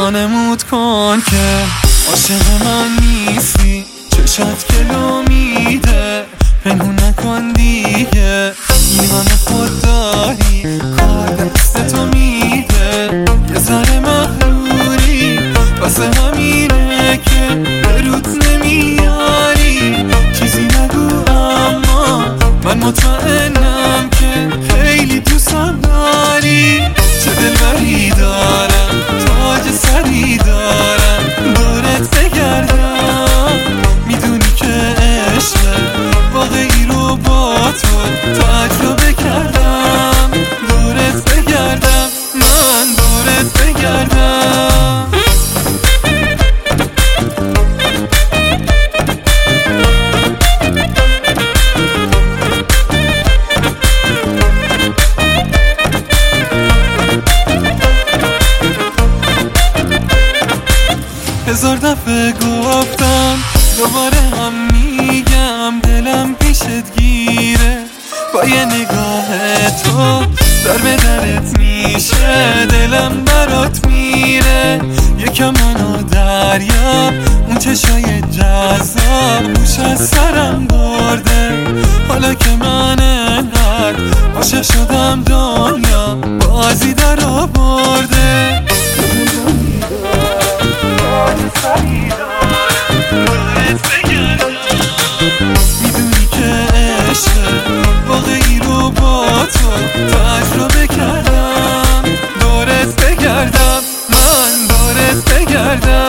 وانمود کن که عاشق من نیستی، چشات کلو میده، پنهون نکن دیگه، ایمان خود داری، کار دست تو میده، یه ذره مغروری واسه همینه که به رود نمیاری، چیزی نگو اما من مطمئنم که خیلی دوستم داری، چه دلبری دارم، تاج سری دارم، دورت بگردم، میدونی که عشق واقعی رو با تو تجربه کردم، دورت بگردم، من دورت بگردم. هزار دفعه گفتم دوباره هم میگم، دلم پیشت گیره، با یه نگاه تو در به درت میشه، دلم برات میره، یکم منو دریاب، اون چشای جذاب هوش از سرم برده، حالا که من انقدر عاشق شدم دنیا بازی در آورده، میدونی که عشق واقعی رو با تو تجربه کردم، دورت بگردم، من دورت بگردم.